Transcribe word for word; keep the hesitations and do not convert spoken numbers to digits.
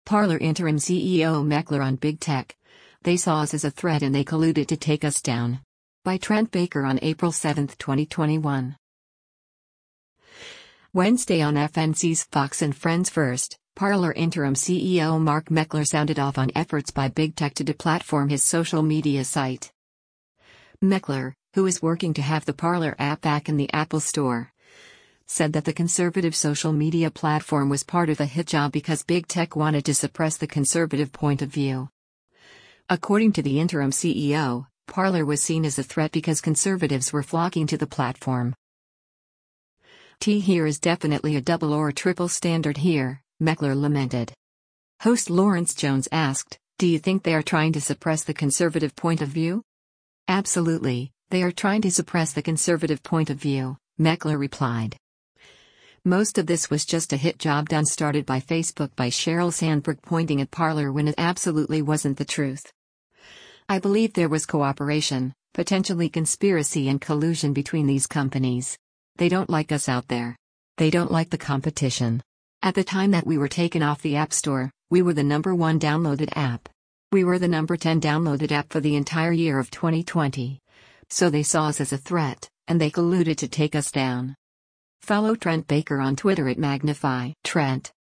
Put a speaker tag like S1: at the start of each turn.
S1: Parler interim C E O Meckler on Big Tech. They saw us as a threat and they colluded to take us down. By Trent Baker on April seventh, twenty twenty-one. Wednesday on F N C's Fox and Friends First, Parler interim C E O Mark Meckler sounded off on efforts by Big Tech to deplatform his social media site. Meckler, who is working to have the Parler app back in the Apple Store, said that the conservative social media platform was part of a hit job because Big Tech wanted to suppress the conservative point of view. According to the interim C E O, Parler was seen as a threat because conservatives were flocking to the platform. T here is definitely a double or a triple standard here, Meckler lamented. Host Lawrence Jones asked, "Do you think they are trying to suppress the conservative point of view?" "Absolutely, they are trying to suppress the conservative point of view," Meckler replied. Most of this was just a hit job done started by Facebook by Sheryl Sandberg pointing at Parler when it absolutely wasn't the truth. "I believe there was cooperation, potentially conspiracy and collusion between these companies. They don't like us out there. They don't like the competition. At the time that we were taken off the App Store, we were the number one downloaded app. We were the number ten downloaded app for the entire year of twenty twenty. So they saw us as a threat, and they colluded to take us down." Follow Trent Baker on Twitter at Magnify Trent.